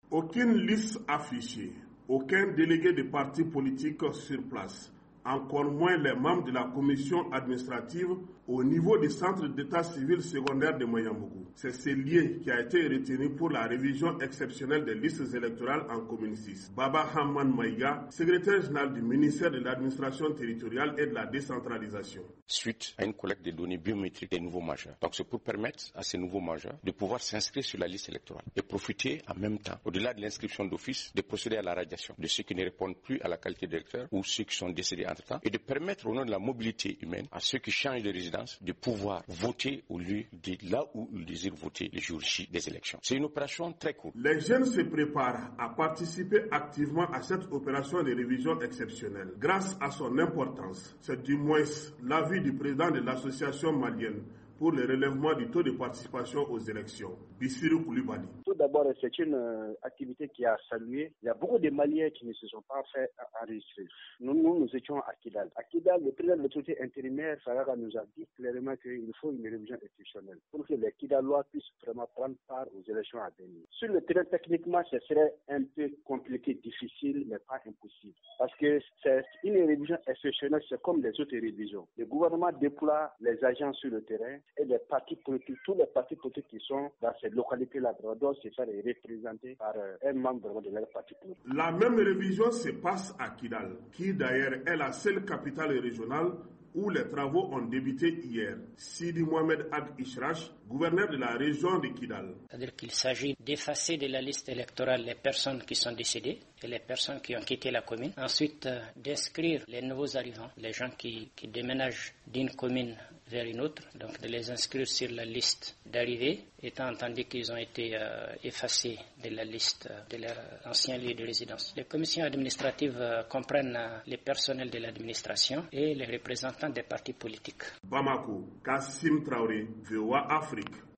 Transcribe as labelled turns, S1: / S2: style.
S1: Aucune liste affichée, aucun délégué de parti politique sur place, encore moins les membres de la commission administrative au niveau du centre d'état civil secondaire de Moyambougou. C'est ce lien qui a été retenu pour la révision exceptionnelle des listes électorales en commune 6. Baba Hamman Maïga, secrétaire général du ministère de l'administration territoriale et de la décentralisation.
S2: Suite à une collecte de données biométriques des nouveaux majeurs. Donc c'est pour permettre à ces nouveaux majeurs de pouvoir s'inscrire sur la liste électorale et profiter en même temps, au-delà de l'inscription d'office, de procéder à la radiation de ceux qui ne répondent plus à la qualité d'électeur ou ceux qui sont décédés entre-temps et de permettre au nom de la mobilité humaine à ceux qui changent de résidence de pouvoir voter au lieu de là où ils désirent voter le jour J des élections. C'est une opération très courte.
S1: Les jeunes se préparent à participer activement à cette opération de révision exceptionnelle. Grâce à son importance, c'est du moins l'avis du président de l'association malienne pour le relèvement du taux de participation aux élections, Bissirou Koulibaly.
S3: Tout d'abord, c'est une activité qui a salué. Il y a beaucoup de Maliens qui ne se sont pas fait enregistrer. Nous étions à Kidal. À Kidal, le président de l'autorité intérimaire, Sarara, nous a dit clairement qu'il faut une révision institutionnelle pour que les Kidalois puissent vraiment prendre part aux élections à venir. Sur le terrain, techniquement, ce serait un peu compliqué, difficile, mais pas impossible. Parce que c'est une révision exceptionnelle, c'est comme les autres révisions. Le gouvernement déploie les agents sur le terrain et les partis politiques, tous les partis politiques qui sont dans ces localités-là doivent se faire représenter par un membre de leur parti politique.
S1: La même révision se passe à Kidal, qui d'ailleurs est la seule capitale régionale où les travaux ont débuté hier. Sidi Mohamed Ad Ishrach, gouverneur de la région de Kidal.
S4: C'est-à-dire qu'il s'agit d'effacer de la liste électorale les personnes qui sont décédées et les personnes qui ont quitté la commune. Ensuite, d'inscrire les nouveaux arrivants, les gens qui déménagent d'une commune vers une autre, donc de les inscrire sur la liste d'arrivée, étant entendu qu'ils ont été effacés de la liste de leur ancien lieu de résidence. Les commissions administratives comprennent les personnels de l'administration et les représentants des partis politiques.
S1: Bamako, Kassim Traoré, VOA Afrique.